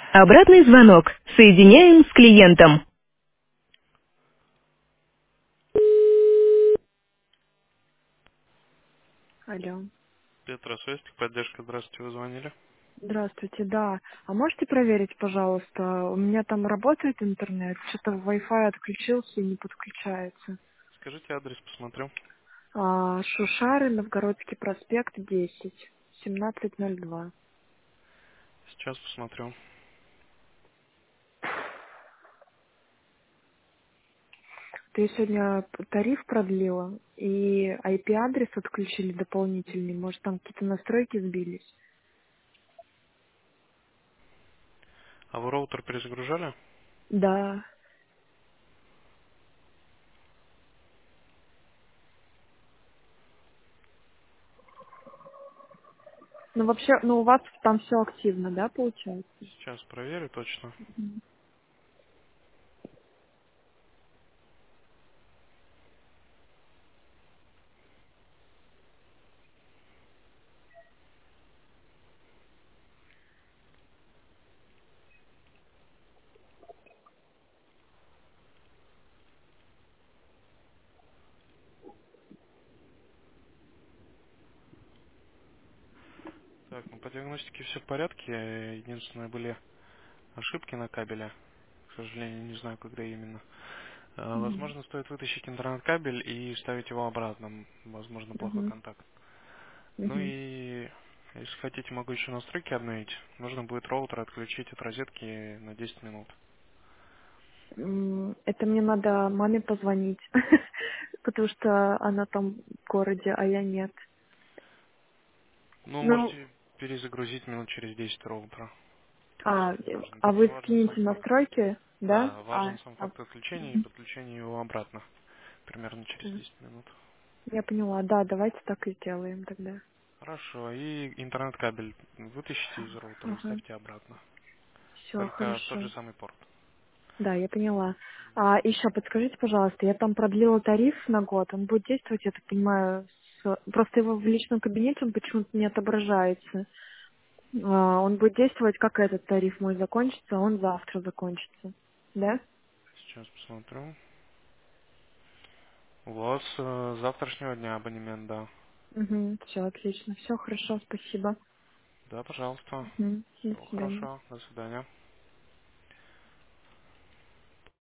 Обратный звонок. Соединяем с клиентом. Алло. Петросвести, поддержка, здравствуйте, вы звонили. Здравствуйте, да. А можете проверить, пожалуйста, у меня там работает интернет, что-то Wi-Fi отключился и не подключается. Скажите адрес, посмотрю. Шушары, Новгородский проспект, 10, 1702. Сейчас посмотрю. Ты сегодня тариф продлила и IP-адрес отключили дополнительный. Может, там какие-то настройки сбились? А вы роутер перезагружали? Да. Ну, вообще, ну, у вас там все активно, да, получается? Сейчас проверю точно. Так, ну по диагностике все в порядке. Единственное, были ошибки на кабеле. К сожалению, не знаю, когда именно. Мгм. Возможно, стоит вытащить интернет-кабель и вставить его обратно. Возможно, плохой Мгм. контакт. Ну Мгм. и если хотите, могу еще настройки обновить. Нужно будет роутер отключить от розетки на 10 минут. Это мне надо маме позвонить, потому что она там в городе, а я нет. Ну, Ну, можете перезагрузить минут через 10 роутера. То а, есть важен, а вы важен сам скинете факт. настройки, да? Да, важен сам факт отключения и Мгм. подключения его обратно. Примерно через М, 10 минут. Я поняла, да, давайте так и сделаем тогда. Хорошо. И интернет-кабель вытащите из роутера и Ага, вставьте обратно. все Только в тот же хорошо. самый порт. Да, я поняла. А еще подскажите, пожалуйста, я там продлила тариф на год, он будет действовать, я так понимаю, просто его в личном кабинете он почему-то не отображается. Он будет действовать, как этот тариф мой закончится, он завтра закончится. Да? Сейчас посмотрю. У вас с завтрашнего дня абонемент, да. Угу, все, отлично. Все хорошо, спасибо. Да, пожалуйста. Угу, до Всего свидания. хорошего. До свидания.